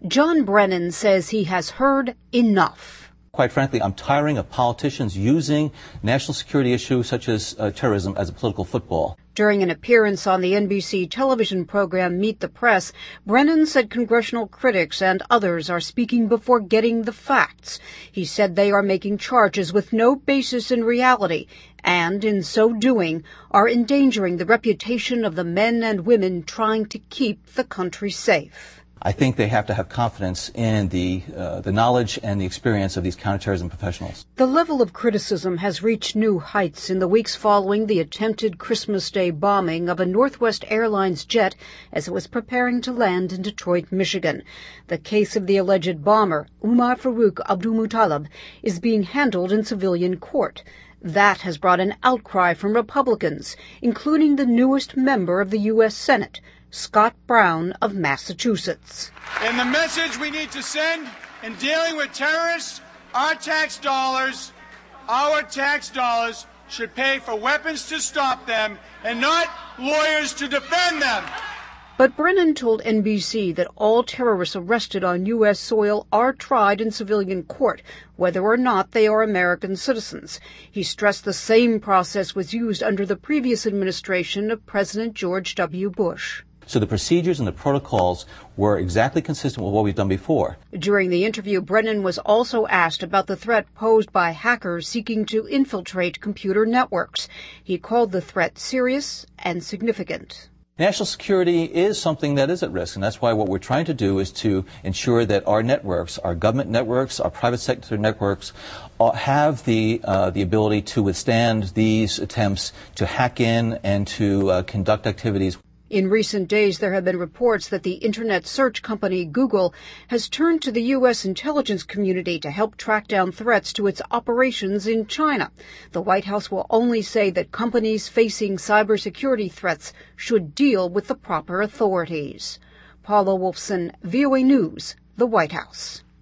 John Brennan says he has heard enough. Quite frankly, I'm tiring of politicians using national security issues such as terrorism as a political football. During an appearance on the NBC television program Meet the Press, Brennan said congressional critics and others are speaking before getting the facts. He said they are making charges with no basis in reality and, in so doing, are endangering the reputation of the men and women trying to keep the country safe. I think they have to have confidence in the knowledge and the experience of these counterterrorism professionals. The level of criticism has reached new heights in the weeks following the attempted Christmas Day bombing of a Northwest Airlines jet as it was preparing to land in Detroit, Michigan. The case of the alleged bomber, Umar Farouk Abdulmutallab, is being handled in civilian court. That has brought an outcry from Republicans, including the newest member of the U.S. Senate, Scott Brown of Massachusetts. And the message we need to send in dealing with terrorists, our tax dollars should pay for weapons to stop them and not lawyers to defend them. But Brennan told NBC that all terrorists arrested on U.S. soil are tried in civilian court, whether or not they are American citizens. He stressed the same process was used under the previous administration of President George W. Bush. So the procedures and the protocols were exactly consistent with what we've done before. During the interview, Brennan was also asked about the threat posed by hackers seeking to infiltrate computer networks. He called the threat serious and significant. National security is something that is at risk, and that's why what we're trying to do is to ensure that our networks, our government networks, our private sector networks, have the ability to withstand these attempts to hack in and to conduct activities. In recent days, there have been reports that the internet search company Google has turned to the U.S. intelligence community to help track down threats to its operations in China. The White House will only say that companies facing cybersecurity threats should deal with the proper authorities. Paula Wolfson, VOA News, the White House.